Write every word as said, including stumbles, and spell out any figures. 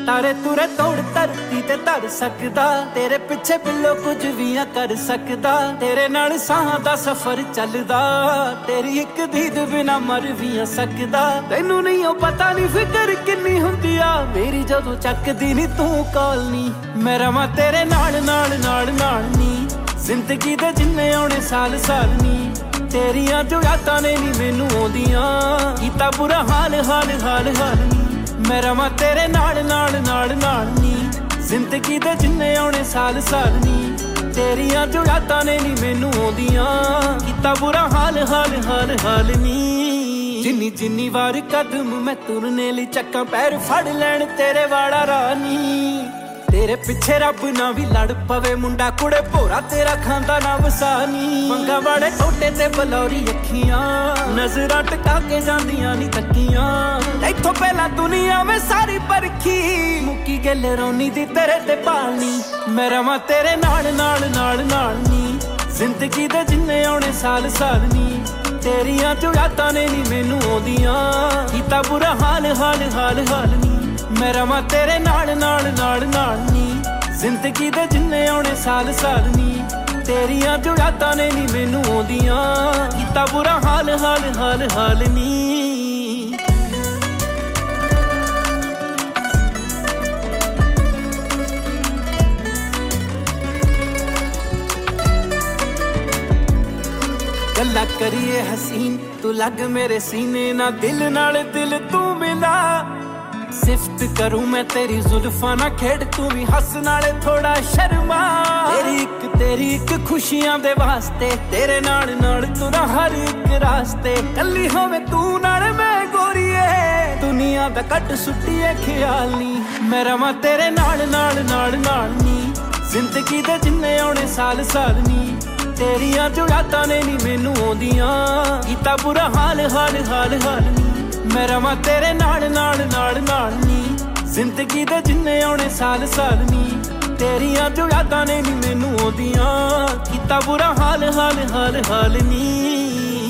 ਤਾਰੇ ਤੁਰੇ ਤੋੜ ਧਰਤੀ ਤੇ ਧਰ ਸਕਦਾ, ਤੇਰੇ ਪਿੱਛੇ ਬਿੱਲੋ ਕੁਝ ਵੀ ਆ ਕਰ ਸਕਦਾ। ਤੇਰੇ ਨਾਲ ਸਾਹਾਂ ਦਾ ਸਫ਼ਰ ਚੱਲਦਾ, ਤੇਰੀ ਇੱਕ ਦੀਦ ਬਿਨਾ ਮਰ ਵੀ ਆ ਸਕਦਾ। ਤੈਨੂੰ ਨਹੀਂ ਉਹ ਪਤਾ ਨਹੀਂ ਫਿਕਰ ਕਿੰਨੀ ਹੁੰਦੀ ਆ ਮੇਰੀ ਜਦੋਂ ਚੱਕਦੀ ਨੀ ਤੂੰ ਕਾਲ ਨੀ। ਮੈਂ ਰਵਾਂ ਤੇਰੇ ਨਾਲ ਨਾਲ ਨਾਲ ਨਾਲ ਨੀ, ਜ਼ਿੰਦਗੀ ਦੇ ਜਿੰਨੇ ਆਉਣੇ ਸਾਲ ਸਾਲ ਨੀ। ਤੇਰੀਆਂ ਜੋ ਯਾਦਾਂ ਨੇ ਨੀ ਮੈਨੂੰ ਆਉਂਦੀਆਂ, ਕੀਤਾ ਬੁਰਾ ਹਾਲ ਹਾਲ ਹਾਲ ਹਾਲ ਨੀ। ਮੈਂ ਰਵਾਂ ਤੇਰੇ ਨਾਲ ਨਾਲ ਨਾਲ ਨਾਲ ਨੀ, ਜ਼ਿੰਦਗੀ ਦੇ ਜਿੰਨੇ ਆਉਣੇ ਸਾਲ ਸਾਲ ਨੀ। ਤੇਰੀਆਂ ਜੋ ਯਾਦਾਂ ਨੇ ਨੀ ਮੈਨੂੰ ਆਉਂਦੀਆਂ, ਕੀਤਾ ਬੁਰਾ ਹਾਲ ਹਾਲ ਹਾਲ ਹਾਲ ਨੀ। ਜਿੰਨੀ ਜਿੰਨੀ ਵਾਰ ਕਦਮ ਮੈਂ ਤੁਰਨੇ ਲਈ ਚੱਕਾਂ, ਪੈਰ ਫੜ ਲੈਣ ਤੇਰੇ ਵਾਲਾ ਰਾਨੀ। ਤੇਰੇ ਪਿੱਛੇ ਰੱਬ ਨਾ ਵੀ ਲੜ ਪਵੇ, ਮੁੰਡਾ ਕੁੜੇ ਭੋਰਾ ਤੇਰਾ ਖਾਂਦਾ ਨਾ ਵਸਾਨੀ। ਮੰਗਾ ਵਾਲੇ ਟੋਟੇ ਤੇ ਬਲੌਰੀ ਅੱਖੀਆਂ, ਨਜ਼ਰਾਂ ਟਕਾ ਕੇ ਜਾਂਦੀਆਂ ਨੀ ਤੱਕੀਆਂ। ਇੱਥੋਂ ਪਹਿਲਾਂ ਦੁਨੀਆ ਮੈਂ ਸਾਰੀ ਪਰਖੀ, ਮੁੱਕੀ ਗੱਲ ਰੋਣੀ ਦੀ ਤੇਰੇ ਤੇ ਪਾਲਨੀ। ਮੈਂ ਰਵਾਂ ਤੇਰੇ ਨਾਲ ਨਾਲ ਨਾਲ ਨਾਲ ਨੀ, ਜ਼ਿੰਦਗੀ ਦੇ ਜਿੰਨੇ ਆਉਣੇ ਸਾਲ ਸਾਲ ਨੀ। ਤੇਰੀਆਂ ਜੋ ਯਾਦਾਂ ਨੇ ਨੀ ਮੈਨੂੰ ਆਉਂਦੀਆਂ, ਕੀਤਾ ਬੁਰਾ ਹਾਲ ਹਾਲ ਹਾਲ ਹਾਲ ਨੀ। ਮੈਂ ਰਵਾਂ ਤੇਰੇ ਨਾਲ ਨਾਲ ਨਾਲ ਨਾਲ ਨੀ, ਜ਼ਿੰਦਗੀ ਦੇ ਜਿੰਨੇ ਆਉਣੇ ਸਾਲ ਸਾਲ ਨੀ। ਤੇਰੀਆਂ ਜੋ ਯਾਦਾਂ ਨੇ ਨੀ ਮੈਨੂੰ ਆਉਂਦੀਆਂ, ਕੀਤਾ ਬੁਰਾ ਹਾਲ ਹਾਲ ਹਾਲ ਹਾਲ ਨੀ। ਗੱਲਾਂ ਕਰੀਏ ਹਸੀਨ, ਤੂੰ ਲੱਗ ਮੇਰੇ ਸੀਨੇ ਨਾ, ਦਿਲ ਨਾਲ ਦਿਲ ਤੂੰ ਮਿਲਾ। ਸਿਫਤ ਕਰੂੰ ਮੈਂ ਤੇਰੀ ਜ਼ੁਲਫਾਂ ਨਾ ਖੇਡ, ਤੂੰ ਵੀ ਹੱਸ ਨਾਲੇ ਥੋੜਾ ਸ਼ਰਮਾ। ਤੇਰੀ ਇੱਕ ਤੇਰੀ ਇੱਕ ਖੁਸ਼ੀਆਂ ਦੇ ਵਾਸਤੇ, ਤੇਰੇ ਨਾਲ ਨਾਲ ਤੁਰਾਂ ਹਰ ਇੱਕ ਰਾਸਤੇ। ਕੱਲੀ ਹੋਵੇ ਤੂੰ ਨਾਲ ਮੈਂ ਗੋਰੀਏ, ਦੁਨੀਆ ਦਾ ਕੱਟ ਸੁੱਟੀਏ ਖਿਆਲ ਨੀ। ਮੈਂ ਰਵਾਂ ਤੇਰੇ ਨਾਲ ਨਾਲ ਨਾਲ ਨਾਲ ਨੀ, ਜ਼ਿੰਦਗੀ ਦੇ ਜਿੰਨੇ ਆਉਣੇ ਸਾਲ ਸਾਲ ਨੀ। ਤੇਰੀਆਂ ਜੋ ਯਾਦਾਂ ਨੇ ਨੀ ਮੈਨੂੰ ਆਉਂਦੀਆਂ, ਕੀਤਾ ਬੁਰਾ ਹਾਲ ਹਾਲ ਹਾਲ ਹਾਲ ਨੀ। ਮੈਂ ਰਵਾਂ ਤੇਰੇ ਨਾਲ ਨਾਲ ਨਾਲ ਨਾਲ ਨੀ, ਜ਼ਿੰਦਗੀ ਦੇ ਜਿੰਨੇ ਆਉਣੇ ਸਾਲ ਸਾਲ ਨੀ। ਤੇਰੀਆਂ ਜੋ ਯਾਦਾਂ ਨੇ ਨੀ ਮੈਨੂੰ ਆਉਂਦੀਆਂ, ਕੀਤਾ ਬੁਰਾ ਹਾਲ ਹਾਲ ਹਾਲ ਹਾਲ ਨੀ।